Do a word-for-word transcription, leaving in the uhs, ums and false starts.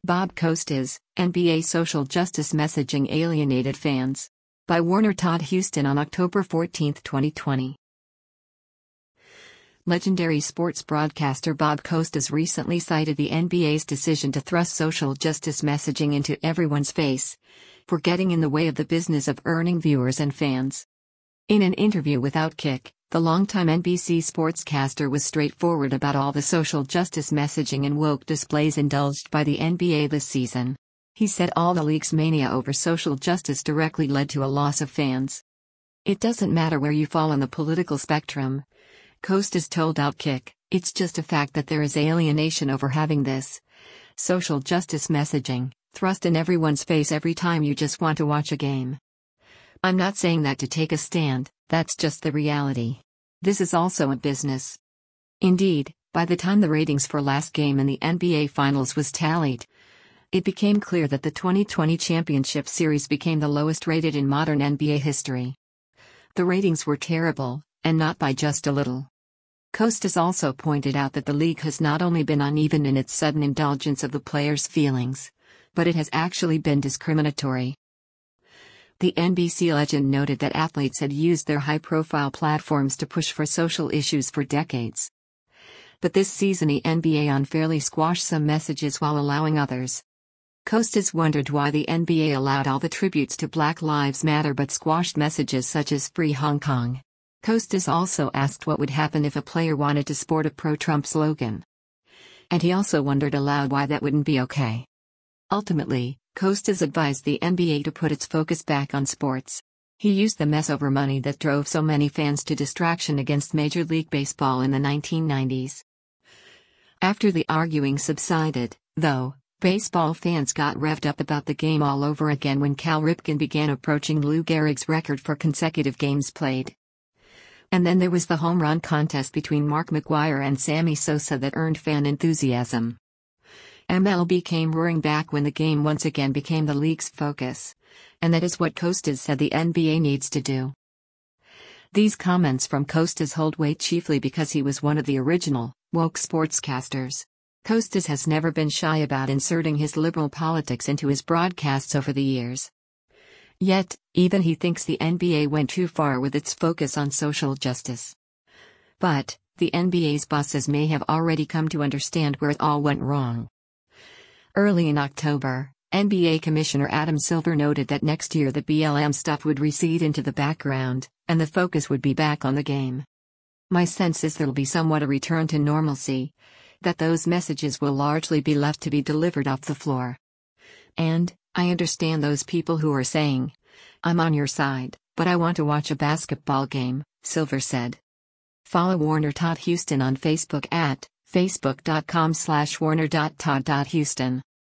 Bob Costas, N B A social justice messaging alienated fans. By Warner Todd Houston on October fourteenth, twenty twenty. Legendary sports broadcaster Bob Costas recently cited the N B A's decision to thrust social justice messaging into everyone's face for getting in the way of the business of earning viewers and fans. In an interview with Outkick, the longtime N B C sportscaster was straightforward about all the social justice messaging and woke displays indulged by the N B A this season. He said all the league's mania over social justice directly led to a loss of fans. It doesn't matter where you fall on the political spectrum, Costas told Outkick, it's just a fact that there is alienation over having this social justice messaging thrust in everyone's face every time you just want to watch a game. I'm not saying that to take a stand, that's just the reality. This is also a business. Indeed, by the time the ratings for last game in the N B A Finals was tallied, it became clear that the twenty twenty championship series became the lowest rated in modern N B A history. The ratings were terrible, and not by just a little. Costas also pointed out that the league has not only been uneven in its sudden indulgence of the players' feelings, but it has actually been discriminatory. The N B C legend noted that athletes had used their high-profile platforms to push for social issues for decades. But this season the N B A unfairly squashed some messages while allowing others. Costas wondered why the N B A allowed all the tributes to Black Lives Matter but squashed messages such as Free Hong Kong. Costas also asked what would happen if a player wanted to sport a pro-Trump slogan. And he also wondered aloud why that wouldn't be okay. Ultimately, Costas advised the N B A to put its focus back on sports. He used the mess over money that drove so many fans to distraction against Major League Baseball in the nineteen nineties. After the arguing subsided, though, baseball fans got revved up about the game all over again when Cal Ripken began approaching Lou Gehrig's record for consecutive games played. And then there was the home run contest between Mark McGwire and Sammy Sosa that earned fan enthusiasm. M L B came roaring back when the game once again became the league's focus. And that is what Costas said the N B A needs to do. These comments from Costas hold weight chiefly because he was one of the original, woke sportscasters. Costas has never been shy about inserting his liberal politics into his broadcasts over the years. Yet, even he thinks the N B A went too far with its focus on social justice. But, the N B A's bosses may have already come to understand where it all went wrong. Early in October, N B A Commissioner Adam Silver noted that next year the B L M stuff would recede into the background, and the focus would be back on the game. My sense is there'll be somewhat a return to normalcy, that those messages will largely be left to be delivered off the floor. And, I understand those people who are saying, I'm on your side, but I want to watch a basketball game, Silver said. Follow Warner Todd Houston on Facebook at facebook dot com slash warner dot todd dot houston.